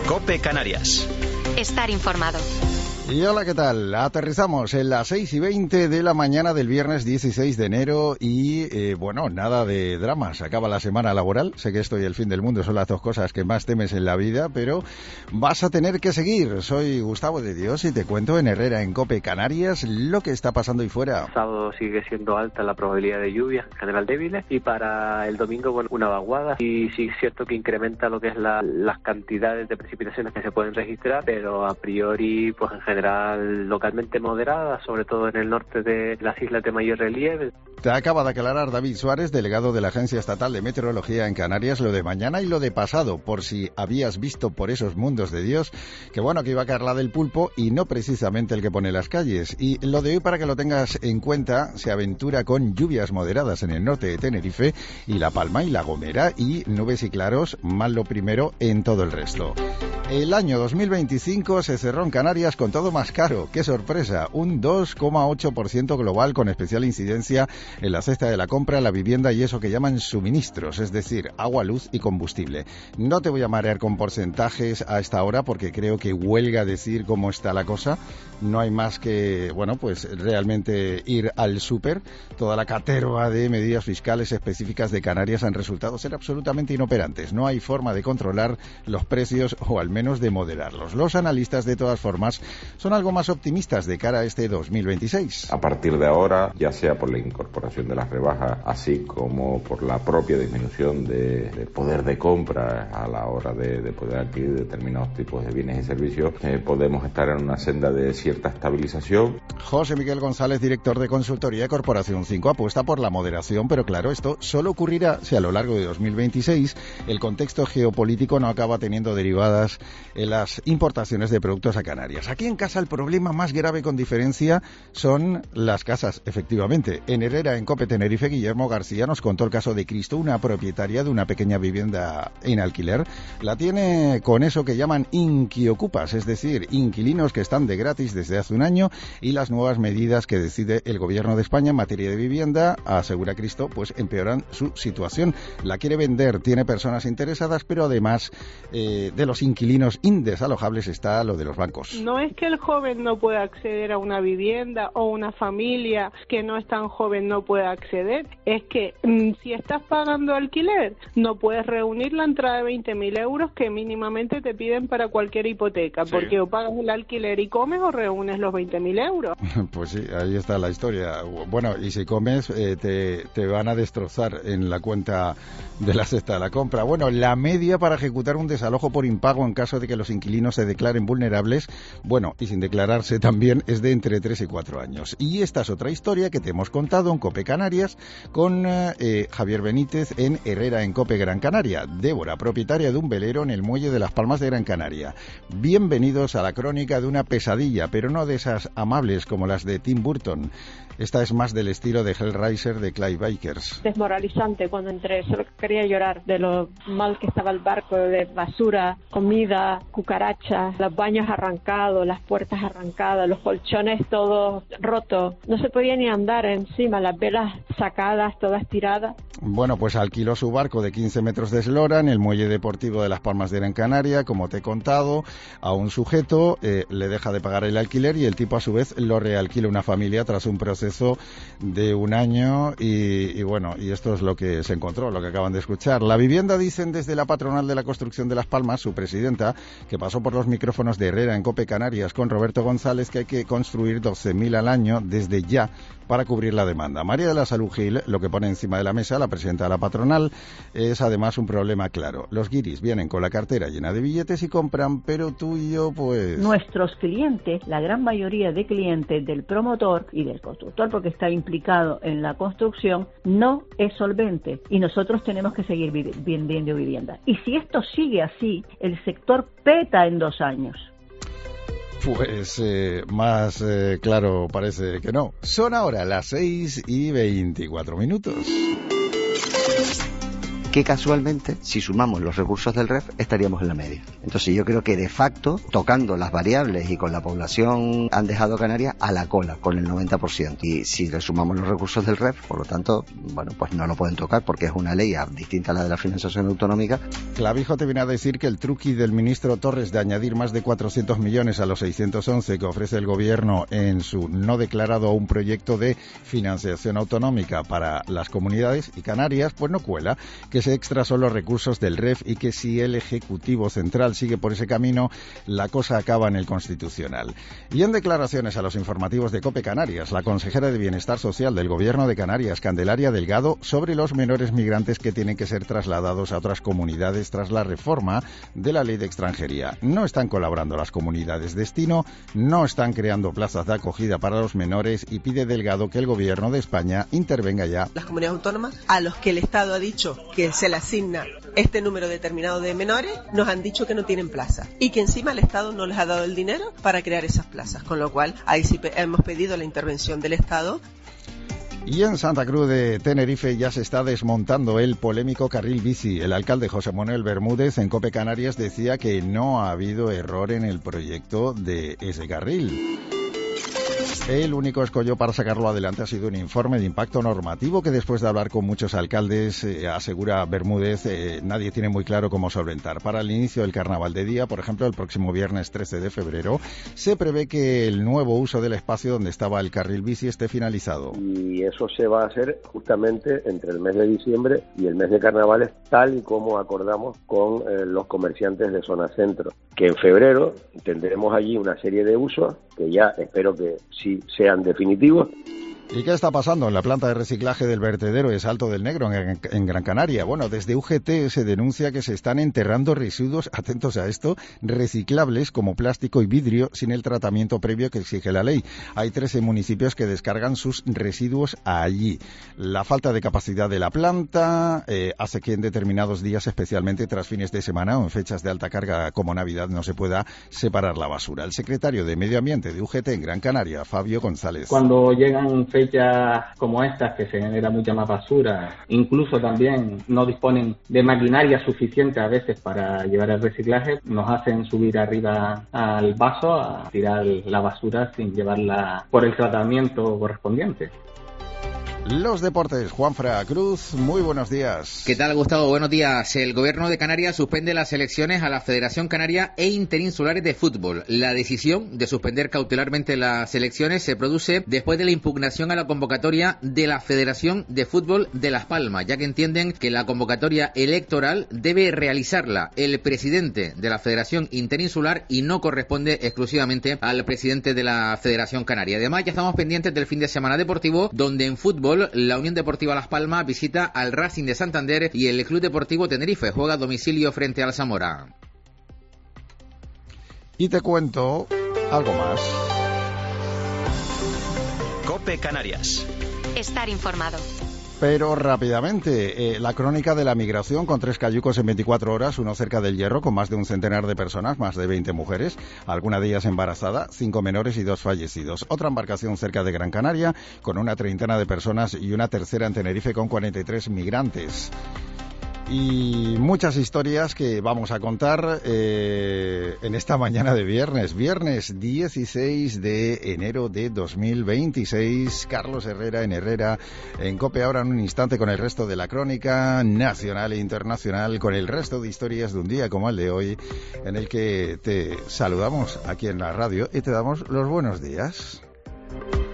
COPE Canarias. Estar informado. Y hola, ¿qué tal? Aterrizamos en las 6:20 de la mañana del viernes 16 de enero y, bueno, nada de dramas. Acaba la semana laboral. Sé que esto y el fin del mundo son las dos cosas que más temes en la vida, pero vas a tener que seguir. Soy Gustavo de Dios y te cuento en Herrera, en COPE Canarias, lo que está pasando ahí fuera. El sábado sigue siendo alta la probabilidad de lluvias, en general débiles, y para el domingo, bueno, una vaguada. Y sí es cierto que incrementa lo que es las cantidades de precipitaciones que se pueden registrar, pero a priori, pues en general localmente moderada, sobre todo en el norte de las islas de mayor relieve. Te acaba de aclarar David Suárez, delegado de la Agencia Estatal de Meteorología en Canarias, lo de mañana y lo de pasado, por si habías visto por esos mundos de Dios, que bueno, que iba a caer la del pulpo y no precisamente el que pone las calles. Y lo de hoy, para que lo tengas en cuenta, se aventura con lluvias moderadas en el norte de Tenerife y La Palma y La Gomera, y nubes y claros, mal lo primero en todo el resto. El año 2025 se cerró en Canarias con todo más caro. ¡Qué sorpresa! Un 2,8% global, con especial incidencia en la cesta de la compra, la vivienda y eso que llaman suministros, es decir, agua, luz y combustible. No te voy a marear con porcentajes a esta hora porque creo que huelga decir cómo está la cosa. No hay más que, bueno, pues realmente ir al súper. Toda la caterva de medidas fiscales específicas de Canarias han resultado ser absolutamente inoperantes. No hay forma de controlar los precios o al menos de moderarlos. Los analistas, de todas formas, son algo más optimistas de cara a este 2026. A partir de ahora, ya sea por la incorporación de las rebajas, así como por la propia disminución de poder de compra a la hora de poder adquirir determinados tipos de bienes y servicios, podemos estar en una senda de cierta estabilización. José Miguel González, director de consultoría Corporación 5, apuesta por la moderación, pero claro, esto solo ocurrirá si a lo largo de 2026 el contexto geopolítico no acaba teniendo derivadas en las importaciones de productos a Canarias. Aquí en casa el problema más grave, con diferencia, son las casas, efectivamente. En Herrera, en COPE Tenerife, Guillermo García nos contó el caso de Cristo, una propietaria de una pequeña vivienda en alquiler. La tiene con eso que llaman inquiocupas, es decir, inquilinos que están de gratis desde hace un año, y las nuevas medidas que decide el Gobierno de España en materia de vivienda, asegura Cristo, pues empeoran su situación. La quiere vender, tiene personas interesadas, pero además de los inquilinos indesalojables está lo de los bancos. No es que el joven no pueda acceder a una vivienda o una familia que no es tan joven no pueda acceder, es que si estás pagando alquiler no puedes reunir la entrada de 20.000 euros que mínimamente te piden para cualquier hipoteca, sí. Porque o pagas el alquiler y comes o reúnes los 20.000 euros. Pues sí, ahí está la historia. Bueno, y si comes te van a destrozar en la cuenta de la cesta de la compra. Bueno, la media para ejecutar un desalojo por impago en caso de que los inquilinos se declaren vulnerables, bueno, y sin declararse también, es de entre 3 y 4 años. Y esta es otra historia que te hemos contado en COPE Canarias con Javier Benítez en Herrera, en COPE Gran Canaria. Débora, propietaria de un velero en el muelle de Las Palmas de Gran Canaria. Bienvenidos a la crónica de una pesadilla, pero no de esas amables como las de Tim Burton. Esta es más del estilo de Hellraiser de Clive Bakers. Desmoralizante cuando entré, solo quería llorar de lo mal que estaba el barco, de basura, comida, cucarachas, los baños arrancados, las puertas arrancadas, los colchones todos rotos. No se podía ni andar encima, las velas sacadas, todas tiradas. Bueno, pues alquiló su barco de 15 metros de eslora en el muelle deportivo de Las Palmas de Gran Canaria, como te he contado, a un sujeto, le deja de pagar el alquiler y el tipo a su vez lo realquila a una familia tras un proceso de un año y bueno, y esto es lo que se encontró, lo que acaban de escuchar. La vivienda, dicen desde la patronal de la construcción de Las Palmas, su presidenta, que pasó por los micrófonos de Herrera en COPE Canarias con Roberto González, que hay que construir 12.000 al año desde ya para cubrir la demanda. María de la Salud Gil, lo que pone encima de la mesa, la presidenta de la patronal, es además un problema claro. Los guiris vienen con la cartera llena de billetes y compran, pero tú y yo, pues... Nuestros clientes, la gran mayoría de clientes del promotor y del constructor, porque está implicado en la construcción, no es solvente y nosotros tenemos que seguir vendiendo vivienda. Y si esto sigue así, el sector peta en 2 años. Pues más claro parece que no. Son ahora las 6:24. que casualmente, si sumamos los recursos del REF, estaríamos en la media. Entonces yo creo que de facto, tocando las variables y con la población, han dejado Canarias a la cola, con el 90%. Y si le sumamos los recursos del REF, por lo tanto, bueno, pues no lo pueden tocar porque es una ley distinta a la de la financiación autonómica. Clavijo te viene a decir que el truqui del ministro Torres de añadir más de 400 millones a los 611 que ofrece el gobierno en su no declarado un proyecto de financiación autonómica para las comunidades y Canarias, pues no cuela, que ese extra son los recursos del REF y que si el Ejecutivo Central sigue por ese camino, la cosa acaba en el Constitucional. Y en declaraciones a los informativos de COPE Canarias, la consejera de Bienestar Social del Gobierno de Canarias, Candelaria Delgado, sobre los menores migrantes que tienen que ser trasladados a otras comunidades tras la reforma de la ley de extranjería. No están colaborando las comunidades destino, no están creando plazas de acogida para los menores y pide Delgado que el Gobierno de España intervenga ya. Las comunidades autónomas a los que el Estado ha dicho que se le asigna este número determinado de menores, nos han dicho que no tienen plaza y que encima el Estado no les ha dado el dinero para crear esas plazas, con lo cual ahí sí hemos pedido la intervención del Estado. Y en Santa Cruz de Tenerife ya se está desmontando el polémico carril bici. El alcalde José Manuel Bermúdez en COPE Canarias decía que no ha habido error en el proyecto de ese carril. El único escollo para sacarlo adelante ha sido un informe de impacto normativo que después de hablar con muchos alcaldes, asegura Bermúdez, nadie tiene muy claro cómo solventar. Para el inicio del carnaval de día, por ejemplo, el próximo viernes 13 de febrero, se prevé que el nuevo uso del espacio donde estaba el carril bici esté finalizado. Y eso se va a hacer justamente entre el mes de diciembre y el mes de carnavales, tal y como acordamos con los comerciantes de zona centro, que en febrero tendremos allí una serie de usos que ya espero que sí sean definitivos. ¿Y qué está pasando en la planta de reciclaje del vertedero de Salto del Negro en Gran Canaria? Bueno, desde UGT se denuncia que se están enterrando residuos, atentos a esto, reciclables como plástico y vidrio sin el tratamiento previo que exige la ley. Hay 13 municipios que descargan sus residuos allí. La falta de capacidad de la planta hace que en determinados días, especialmente tras fines de semana o en fechas de alta carga como Navidad, no se pueda separar la basura. El secretario de Medio Ambiente de UGT en Gran Canaria, Fabio González. Cuando llegan fechas como estas, que se genera mucha más basura, incluso también no disponen de maquinaria suficiente a veces para llevar el reciclaje, nos hacen subir arriba al vaso a tirar la basura sin llevarla por el tratamiento correspondiente. Los deportes, Juanfra Cruz, muy buenos días. ¿Qué tal, Gustavo? Buenos días. El Gobierno de Canarias suspende las elecciones a la Federación Canaria e Interinsulares de Fútbol. La decisión de suspender cautelarmente las elecciones se produce después de la impugnación a la convocatoria de la Federación de Fútbol de Las Palmas, ya que entienden que la convocatoria electoral debe realizarla el presidente de la Federación Interinsular y no corresponde exclusivamente al presidente de la Federación Canaria. Además, ya estamos pendientes del fin de semana deportivo, donde en fútbol la Unión Deportiva Las Palmas visita al Racing de Santander y el Club Deportivo Tenerife juega a domicilio frente al Zamora. Y te cuento algo más. COPE Canarias. Estar informado. Pero rápidamente, la crónica de la migración con 3 cayucos en 24 horas, uno cerca del Hierro con más de un centenar de personas, más de 20 mujeres, alguna de ellas embarazada, 5 menores y 2 fallecidos. Otra embarcación cerca de Gran Canaria con una treintena de personas y una tercera en Tenerife con 43 migrantes. Y muchas historias que vamos a contar en esta mañana de viernes 16 de enero de 2026. Carlos Herrera en COPE, ahora en un instante con el resto de la crónica nacional e internacional, con el resto de historias de un día como el de hoy, en el que te saludamos aquí en la radio y te damos los buenos días.